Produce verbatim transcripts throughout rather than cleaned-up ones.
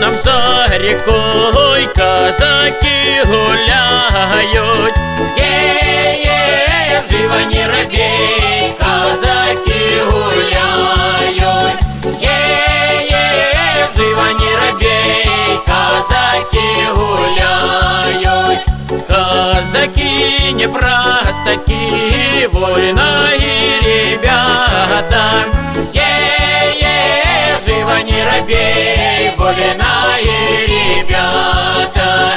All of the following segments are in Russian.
задоном за рекой казаки гуляют. Е-е, живо не робей, казаки гуляют. Е-е, живо не робей, казаки гуляют. Казаки не простаки, вольные ребята. Е-е, живо не робей, вольные ребята.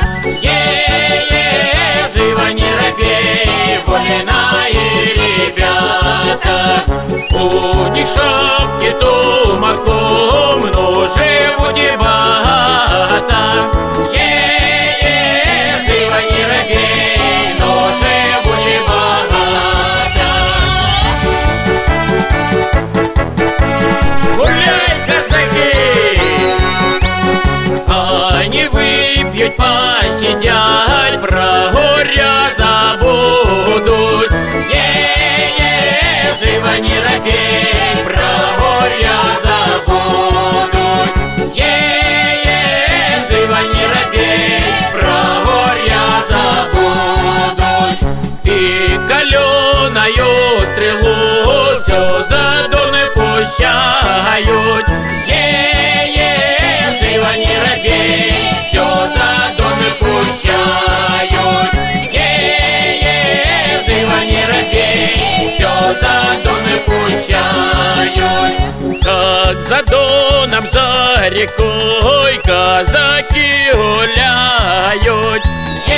Е-е, живо не робей, вольные ребята. У них шапки тумаком, но живут не богато. Е-е, живо не робей, но живут не богато. Гуляй, казаки! Они выпьют, посидят, про горя забудут. Е-е, живо не робей, про горя забудут. Е-е, живо не робей, про горя забудут. И каленою стрелу все задорно пущают. Е-е, живо не робей, все задорно пущают. Е-е, живо не робей, все задорно пущают. Как за доном за рекой казаки гуляют.